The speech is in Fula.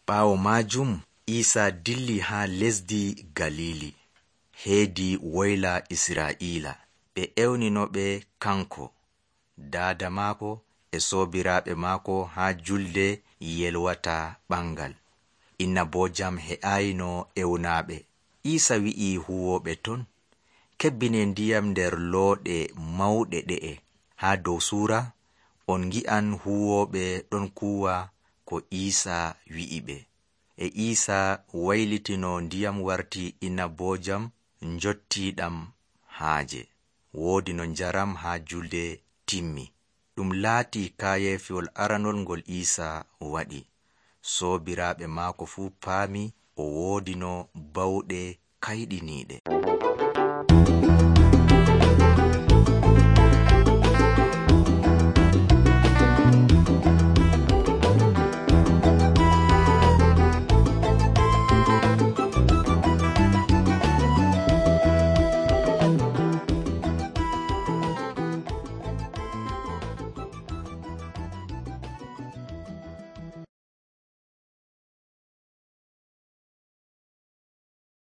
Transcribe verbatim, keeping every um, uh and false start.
Ɓaawo majum Isa dilli ha lesdi Galili heedi woyla Israa'ila. Ɓe ewninoɓe kanko, dada maako e soobiraaɓe maako ha julde yelwata ɓangal. Innabojam he'ayno ewnaɓe. Isa wi'i huwoɓe ton kebbine ndiyam nder looɗe mawɗe ɗe'e. Ha dow suura on gi'an huwoɓe ɗon kuwa ko Isa wi'i ɓe. E Isa waylitino ndiyam warti innabojam njottiɗam haaje. Woodi no njaram ha julde timmi. Ɗum laati kayefol aranol ngol Isa waɗi. Soobiraaɓe maako fu paami o woodi no bawɗe kayɗiniiɗe.